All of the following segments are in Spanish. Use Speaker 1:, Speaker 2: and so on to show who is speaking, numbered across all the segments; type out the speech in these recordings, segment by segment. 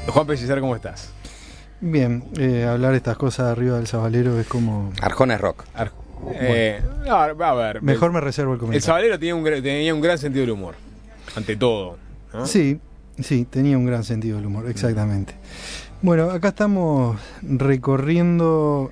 Speaker 1: Juan Pellicer, ¿cómo estás?
Speaker 2: Bien, hablar estas cosas arriba del Sabalero es como...
Speaker 3: Arjona es rock.
Speaker 1: A ver.
Speaker 2: Mejor me reservo el comentario.
Speaker 1: El Sabalero tenía un gran sentido del humor, ante todo, ¿no?
Speaker 2: Sí, tenía un gran sentido del humor, exactamente. Bueno, acá estamos recorriendo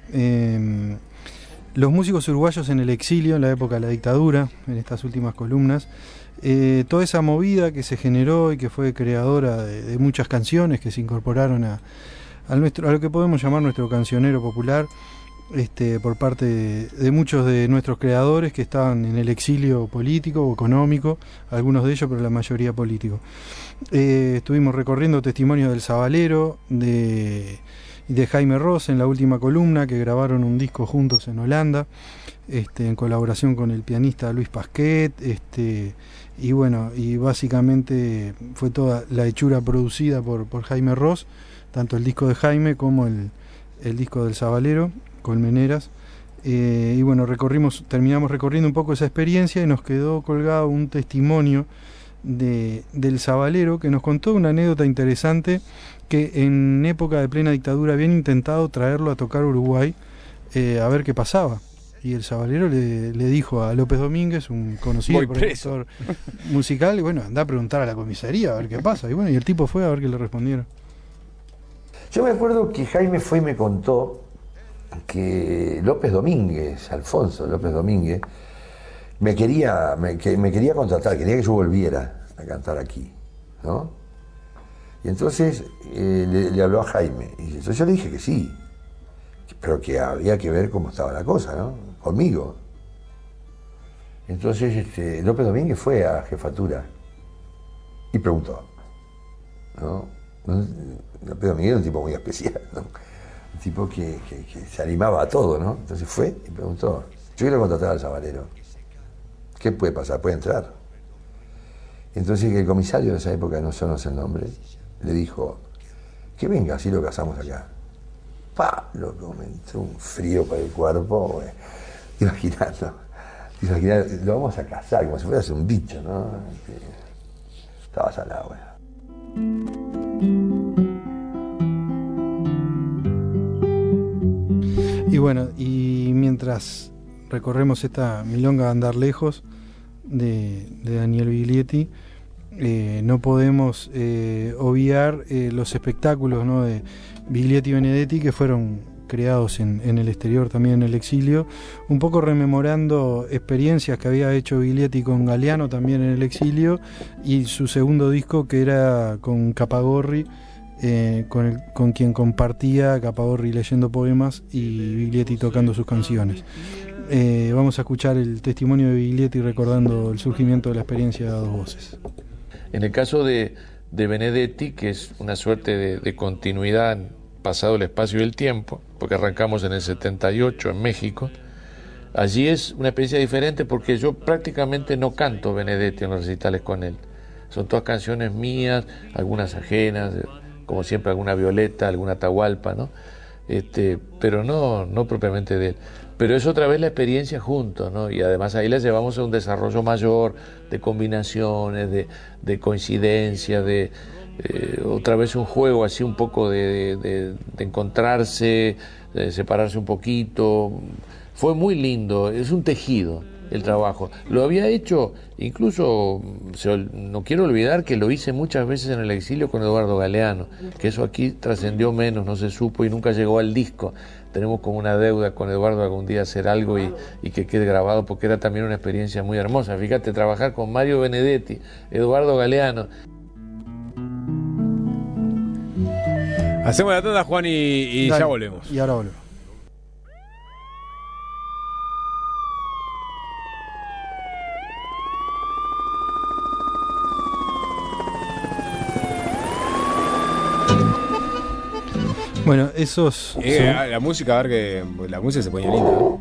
Speaker 2: los músicos uruguayos en el exilio, en la época de la dictadura, en estas últimas columnas. Toda esa movida que se generó y que fue creadora de muchas canciones que se incorporaron a lo que podemos llamar nuestro cancionero popular, por parte de muchos de nuestros creadores que estaban en el exilio político o económico, algunos de ellos, pero la mayoría político. Estuvimos recorriendo testimonios del Sabalero, de Jaime Ross en la última columna, que grabaron un disco juntos en Holanda, en colaboración con el pianista Luis Pasquet, y bueno, y básicamente fue toda la hechura producida por Jaime Ross, tanto el disco de Jaime como el disco del Sabalero, Colmeneras. Y bueno, terminamos recorriendo un poco esa experiencia y nos quedó colgado un testimonio del Sabalero, que nos contó una anécdota interesante, que en época de plena dictadura habían intentado traerlo a tocar Uruguay, a ver qué pasaba. Y el Sabalero le dijo a López Domínguez, un conocido productor musical, y bueno, anda a preguntar a la comisaría a ver qué pasa. Y bueno, y el tipo fue a ver qué le respondieron.
Speaker 4: Yo me acuerdo que Jaime fue y me contó que Alfonso López Domínguez, me quería contratar, quería que yo volviera a cantar aquí, ¿no? Y entonces le habló a Jaime, y entonces yo le dije que sí, pero que había que ver cómo estaba la cosa, ¿no? Conmigo. Entonces López Domínguez fue a jefatura y preguntó, ¿no? López Domínguez era un tipo muy especial, ¿no? Un tipo que se animaba a todo, ¿no? Entonces fue y preguntó, yo quiero contratar al Sabalero, ¿qué puede pasar? ¿Puede entrar? Entonces el comisario de esa época, no sé el nombre, le dijo, que venga, así lo casamos acá. ¡Pah! Loco, me entró un frío por el cuerpo, güey. Imaginando, lo vamos a casar, como si fuera un bicho, ¿no? Estaba salado, güey.
Speaker 2: Y bueno, y mientras recorremos esta milonga de andar lejos de Daniel Biglietti, no podemos obviar los espectáculos, ¿no?, de Biglietti y Benedetti, que fueron creados en el exterior, también en el exilio, un poco rememorando experiencias que había hecho Biglietti con Galeano también en el exilio, y su segundo disco, que era con Capagorri, con quien compartía, Capagorri leyendo poemas y Biglietti tocando sus canciones. Vamos a escuchar el testimonio de Biglietti recordando el surgimiento de la experiencia de Dos Voces.
Speaker 5: En el caso de Benedetti, que es una suerte de continuidad pasado el espacio y el tiempo, porque arrancamos en el 78 en México, allí es una experiencia diferente porque yo prácticamente no canto Benedetti en los recitales con él. Son todas canciones mías, algunas ajenas, como siempre alguna Violeta, alguna Atahualpa, ¿no? Pero no propiamente de él. Pero es otra vez la experiencia juntos, ¿no? Y además ahí les llevamos a un desarrollo mayor de combinaciones, de coincidencia, otra vez un juego así un poco de encontrarse, de separarse un poquito. Fue muy lindo, es un tejido el trabajo. Lo había hecho, incluso no quiero olvidar que lo hice muchas veces en el exilio con Eduardo Galeano, que eso aquí trascendió menos, no se supo y nunca llegó al disco. Tenemos como una deuda con Eduardo algún día hacer algo y que quede grabado, porque era también una experiencia muy hermosa. Fíjate, trabajar con Mario Benedetti, Eduardo Galeano.
Speaker 1: Hacemos la tanda, Juan, y ya volvemos.
Speaker 2: Y ahora volvemos. Bueno, esos...
Speaker 1: La música, a ver que la música se ponía linda, ¿no?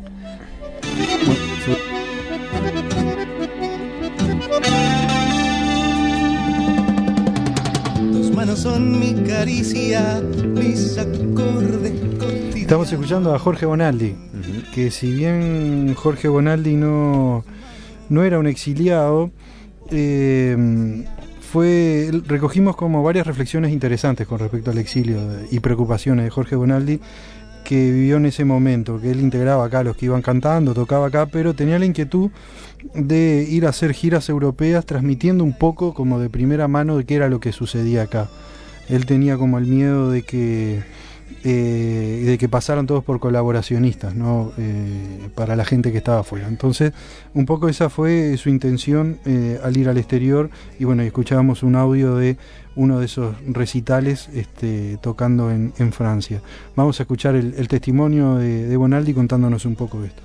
Speaker 6: Tus manos son mi caricia, mis acordes.
Speaker 2: Estamos escuchando a Jorge Bonaldi, que si bien Jorge Bonaldi no era un exiliado, recogimos como varias reflexiones interesantes con respecto al exilio y preocupaciones de Jorge Bonaldi, que vivió en ese momento, que él integraba acá a los que iban cantando, tocaba acá, pero tenía la inquietud de ir a hacer giras europeas transmitiendo un poco como de primera mano de qué era lo que sucedía acá. Él tenía como el miedo de que pasaran todos por colaboracionistas, ¿no? Para la gente que estaba afuera. Entonces, un poco esa fue su intención al ir al exterior, y bueno, escuchábamos un audio de uno de esos recitales tocando en Francia. Vamos a escuchar el testimonio de Bonaldi contándonos un poco de esto.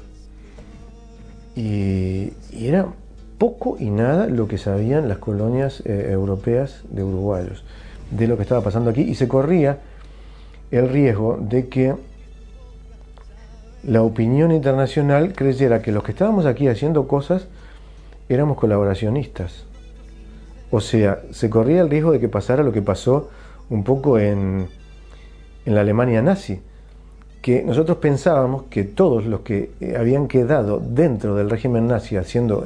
Speaker 3: Y era poco y nada lo que sabían las colonias europeas de uruguayos de lo que estaba pasando aquí, y se corría el riesgo de que la opinión internacional creyera que los que estábamos aquí haciendo cosas éramos colaboracionistas. O sea, se corría el riesgo de que pasara lo que pasó un poco en la Alemania nazi, que nosotros pensábamos que todos los que habían quedado dentro del régimen nazi haciendo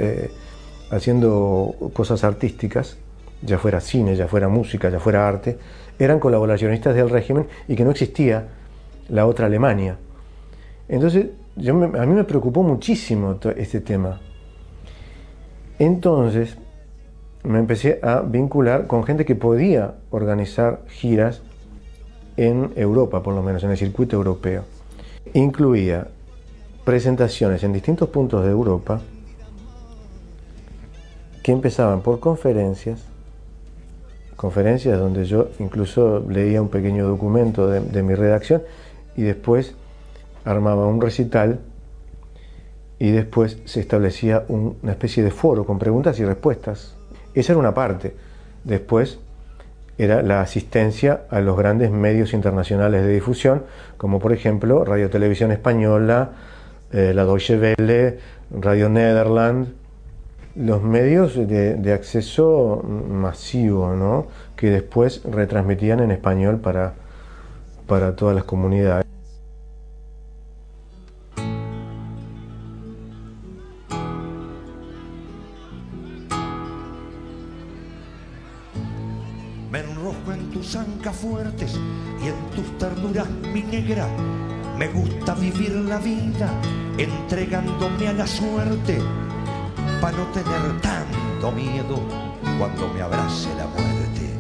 Speaker 3: cosas artísticas, ya fuera cine, ya fuera música, ya fuera arte, eran colaboracionistas del régimen y que no existía la otra Alemania. Entonces, a mí me preocupó muchísimo este tema. Entonces, me empecé a vincular con gente que podía organizar giras en Europa, por lo menos, en el circuito europeo. Incluía presentaciones en distintos puntos de Europa que empezaban por conferencias donde yo incluso leía un pequeño documento de mi redacción, y después armaba un recital, y después se establecía una especie de foro con preguntas y respuestas. Esa era una parte. Después era la asistencia a los grandes medios internacionales de difusión, como por ejemplo Radio Televisión Española, la Deutsche Welle, Radio Nederland, los medios de acceso masivo, ¿no? Que después retransmitían en español para todas las comunidades.
Speaker 7: Me enrojo en tus ancas fuertes y en tus ternuras, mi negra. Me gusta vivir la vida entregándome a la suerte, para no tener tanto miedo cuando me abrace la muerte.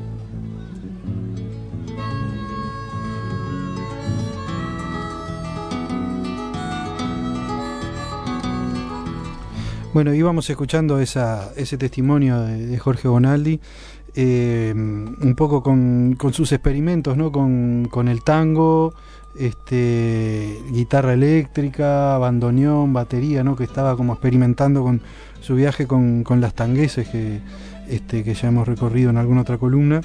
Speaker 2: Bueno, íbamos escuchando ese testimonio de Jorge Bonaldi, un poco con sus experimentos, ¿no? Con el tango, guitarra eléctrica, bandoneón, batería, ¿no? Que estaba como experimentando con su viaje con las tangueses que ya hemos recorrido en alguna otra columna.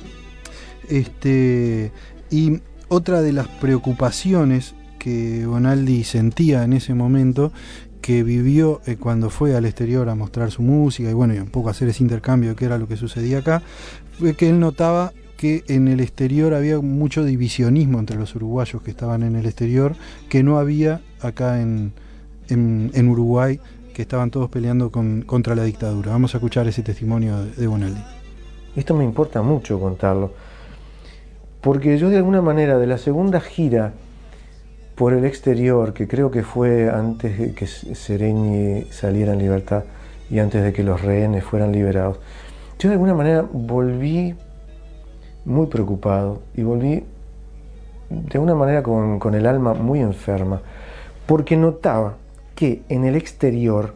Speaker 2: Y otra de las preocupaciones que Bonaldi sentía en ese momento, que vivió cuando fue al exterior a mostrar su música y bueno, y un poco hacer ese intercambio de qué era lo que sucedía acá, fue que él notaba que en el exterior había mucho divisionismo entre los uruguayos que estaban en el exterior, que no había acá en Uruguay, que estaban todos peleando contra la dictadura. Vamos a escuchar ese testimonio de Bonaldi.
Speaker 3: Esto me importa mucho contarlo, porque yo de alguna manera de la segunda gira por el exterior, que creo que fue antes de que Sereñi saliera en libertad y antes de que los rehenes fueran liberados, yo de alguna manera volví muy preocupado y volví de una manera con el alma muy enferma, porque notaba que en el exterior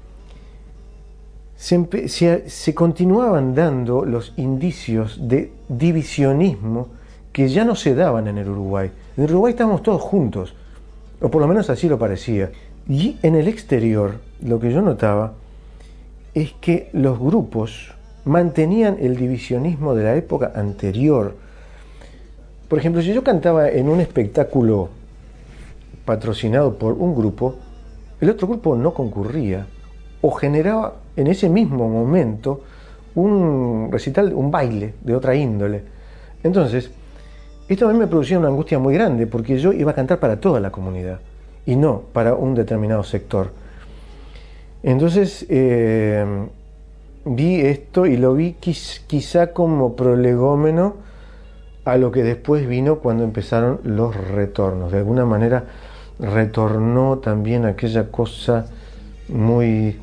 Speaker 3: se continuaban dando los indicios de divisionismo que ya no se daban en el Uruguay. En el Uruguay estábamos todos juntos, o por lo menos así lo parecía. Y en el exterior lo que yo notaba es que los grupos mantenían el divisionismo de la época anterior. Por ejemplo, si yo cantaba en un espectáculo patrocinado por un grupo, el otro grupo no concurría, o generaba en ese mismo momento un recital, un baile de otra índole. Entonces, esto a mí me producía una angustia muy grande, porque yo iba a cantar para toda la comunidad y no para un determinado sector. Entonces, vi esto y lo vi quizá como prolegómeno a lo que después vino cuando empezaron los retornos. De alguna manera retornó también aquella cosa muy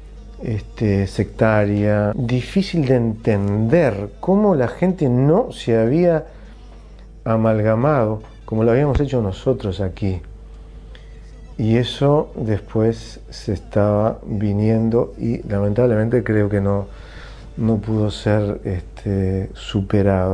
Speaker 3: sectaria, difícil de entender, cómo la gente no se había amalgamado como lo habíamos hecho nosotros aquí. Y eso después se estaba viniendo y lamentablemente creo que no pudo ser superado.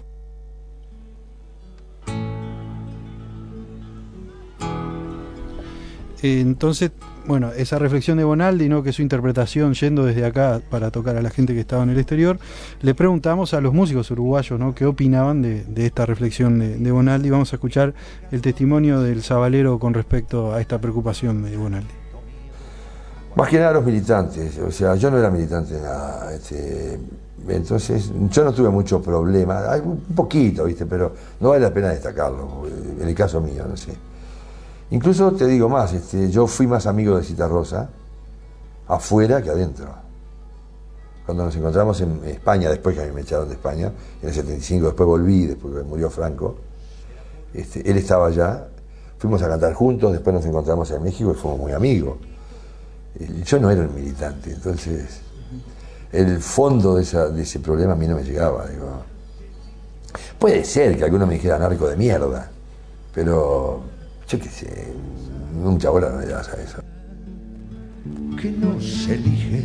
Speaker 2: Entonces, bueno, esa reflexión de Bonaldi, ¿no? Que su interpretación, yendo desde acá para tocar a la gente que estaba en el exterior, le preguntamos a los músicos uruguayos, ¿no? ¿Qué opinaban de esta reflexión de Bonaldi? Vamos a escuchar el testimonio del Sabalero con respecto a esta preocupación de Bonaldi.
Speaker 4: Más que nada los militantes, o sea, yo no era militante de nada, entonces yo no tuve mucho problema, un poquito, ¿viste? Pero no vale la pena destacarlo, en el caso mío, no sé. Incluso te digo más, yo fui más amigo de Citarrosa afuera que adentro. Cuando nos encontramos en España, después que a mí me echaron de España, en el 75, después volví, después que murió Franco, él estaba allá, fuimos a cantar juntos, después nos encontramos en México y fuimos muy amigos. Yo no era un militante, entonces el fondo de ese problema a mí no me llegaba. Digo. Puede ser que alguno me dijera narco de mierda, pero yo qué sé, mucha bola no le das a eso.
Speaker 7: Que no se elige.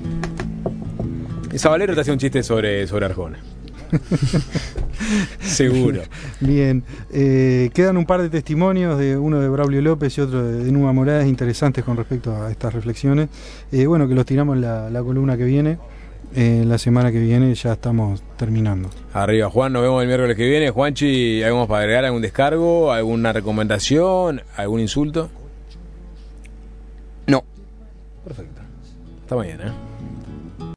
Speaker 1: Y Sabalero te hace un chiste sobre Arjona. Seguro.
Speaker 2: Bien, quedan un par de testimonios, uno de Braulio López y otro de Numa Morales, interesantes con respecto a estas reflexiones. Bueno, que los tiramos la columna que viene. La semana que viene ya estamos terminando.
Speaker 1: Arriba, Juan, nos vemos el miércoles que viene. Juanchi, ¿algo más para agregar? ¿Algún descargo? ¿Alguna recomendación? ¿Algún insulto?
Speaker 8: No.
Speaker 1: Perfecto. Hasta mañana.